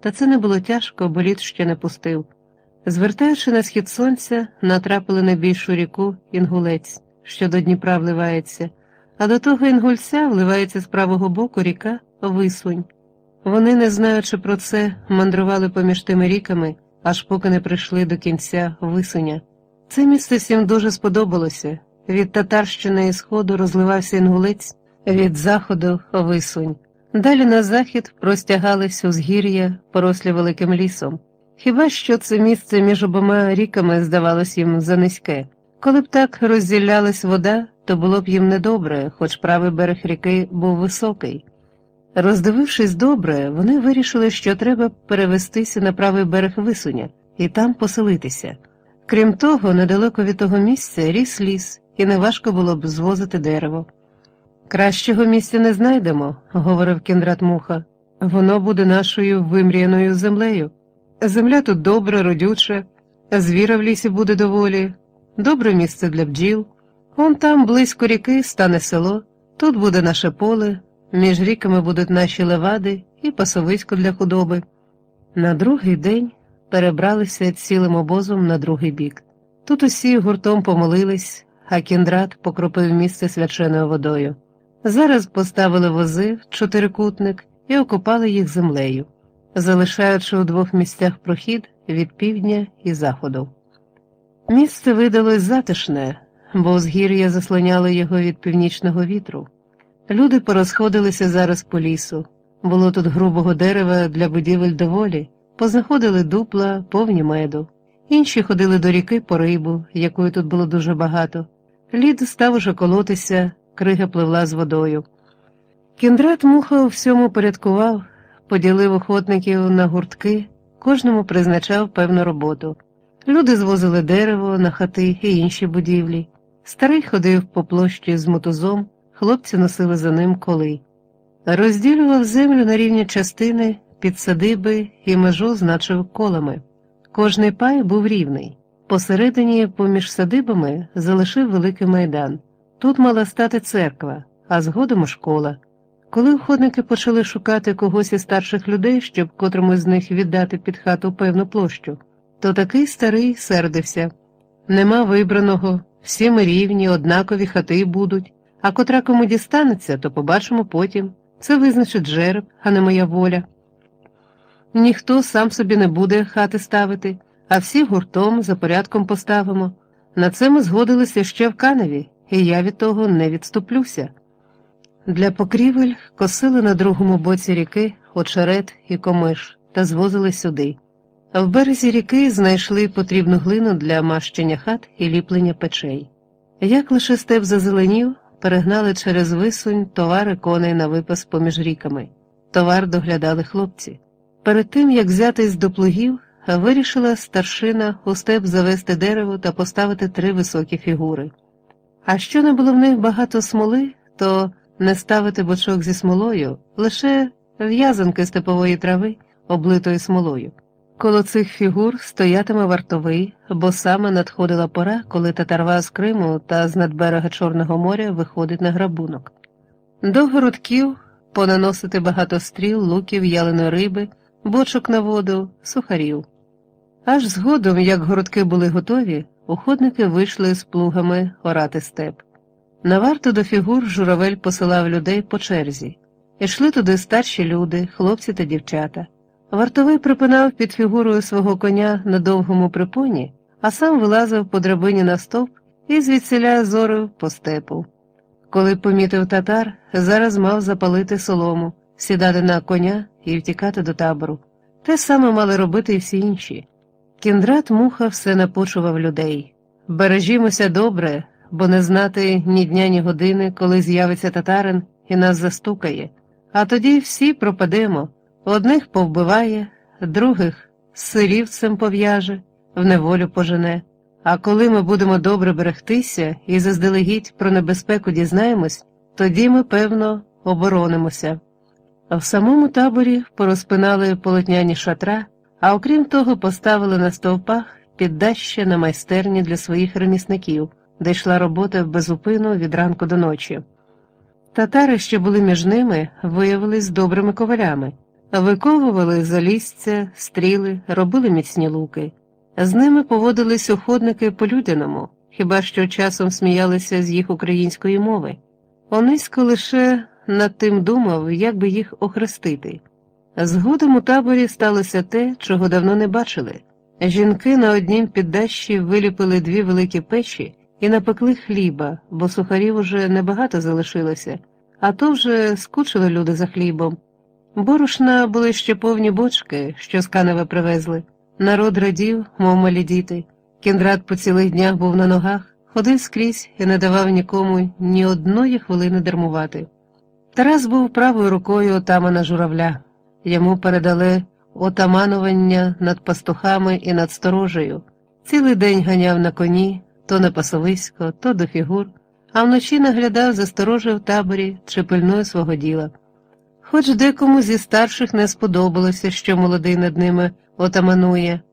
та це не було тяжко, бо лід ще не пустив. Звертаючи на схід сонця, натрапили на більшу ріку Інгулець, що до Дніпра вливається, а до того Інгульця вливається з правого боку ріка Висунь. Вони, не знаючи про це, мандрували поміж тими ріками, аж поки не прийшли до кінця Висуня. Це місце всім дуже сподобалося. Від Татарщини і сходу розливався Інгулець, від заходу – Висунь. Далі на захід простягались узгір'я, порослі великим лісом. Хіба що це місце між обома ріками здавалось їм занизьке. Коли б так розділялась вода, то було б їм недобре, хоч правий берег ріки був високий. Роздивившись добре, вони вирішили, що треба перевестися на правий берег Висуня і там поселитися. Крім того, недалеко від того місця ріс ліс, і неважко було б звозити дерево. «Кращого місця не знайдемо», – говорив Кіндрат Муха. «Воно буде нашою вимріяною землею. Земля тут добра, родюча, звіра в лісі буде доволі, добре місце для бджіл. Вон там, близько ріки, стане село, тут буде наше поле, між ріками будуть наші левади і пасовисько для худоби». На другий день перебралися цілим обозом на другий бік. Тут усі гуртом помолились, а Кіндрат покропив місце свяченою водою. Зараз поставили вози в чотирикутник і окопали їх землею, залишаючи у двох місцях прохід від півдня і заходу. Місце видалось затишне, бо узгір'я заслоняло його від північного вітру. Люди порозходилися зараз по лісу. Було тут грубого дерева для будівель доволі, познаходили дупла, повні меду. Інші ходили до ріки по рибу, якої тут було дуже багато. Лід став уже колотися, крига пливла з водою. Кіндрат Муха у всьому порядкував, поділив охотників на гуртки, кожному призначав певну роботу. Люди звозили дерево на хати і інші будівлі. Старий ходив по площі з мотузом, хлопці носили за ним коли. Розділював землю на рівні частини, під садиби і межу значив колами. Кожний пай був рівний. Посередині, поміж садибами, залишив великий майдан. Тут мала стати церква, а згодом школа. Коли охотники почали шукати когось із старших людей, щоб котрому з них віддати під хату певну площу, то такий старий сердився. Нема вибраного, всі ми рівні, однакові хати будуть, а котра кому дістанеться, то побачимо потім. Це визначить жереб, а не моя воля. Ніхто сам собі не буде хати ставити, а всі гуртом за порядком поставимо. На це ми згодилися ще в Каневі, і я від того не відступлюся. Для покрівель косили на другому боці ріки очерет і комиш та звозили сюди. А в березі ріки знайшли потрібну глину для мащення хат і ліплення печей. Як лише степ зазеленів, перегнали через Висунь товари коней на випас поміж ріками. Товар доглядали хлопці. Перед тим, як взятись до плугів, вирішила старшина у степ завести дерево та поставити 3 високі фігури. А що не було в них багато смоли, то не ставити бочок зі смолою, лише в'язанки степової трави, облитої смолою. Коло цих фігур стоятиме вартовий, бо саме надходила пора, коли татарва з Криму та з надберега Чорного моря виходить на грабунок. До городків понаносити багато стріл, луків, яленої риби, бочок на воду, сухарів. Аж згодом, як городки були готові, охотники вийшли з плугами орати степ. На варту до фігур журавель посилав людей по черзі. Ішли туди старші люди, хлопці та дівчата. Вартовий припинав під фігурою свого коня на довгому припоні, а сам вилазив по драбині на стовп і звідсіля зорив по степу. Коли помітив татар, зараз мав запалити солому, сідати на коня і втікати до табору. Те саме мали робити і всі інші. Кіндрат Муха все напочував людей. «Бережімося добре, бо не знати ні дня, ні години, коли з'явиться татарин і нас застукає. А тоді всі пропадемо. Одних повбиває, других сирівцем пов'яже, в неволю пожене. А коли ми будемо добре берегтися і заздалегідь про небезпеку дізнаємось, тоді ми, певно, оборонимося». В самому таборі порозпинали полотняні шатра, а окрім того поставили на стовпах піддаща на майстерні для своїх ремісників, де йшла робота безупину від ранку до ночі. Татари, що були між ними, виявились добрими ковалями. Виковували залізця, стріли, робили міцні луки. З ними поводились уходники по-людяному, хіба що часом сміялися з їх української мови. Онисько лише над тим думав, як би їх охрестити. Згодом у таборі сталося те, чого давно не бачили. Жінки на однім піддащі виліпили 2 великі печі і напекли хліба, бо сухарів уже небагато залишилося, а то вже скучили люди за хлібом. Борошна були ще повні бочки, що з Канева привезли. Народ радів, мов малі діти. Кіндрат по цілих днях був на ногах, ходив скрізь і не давав нікому ні одної хвилини дармувати. Тарас був правою рукою отамана Журавля. Йому передали отаманування над пастухами і над сторожею. Цілий день ганяв на коні, то на пасовисько, то до фігур, а вночі наглядав за сторожею в таборі чи пильнує свого діла. Хоч декому зі старших не сподобалося, що молодий над ними отаманує,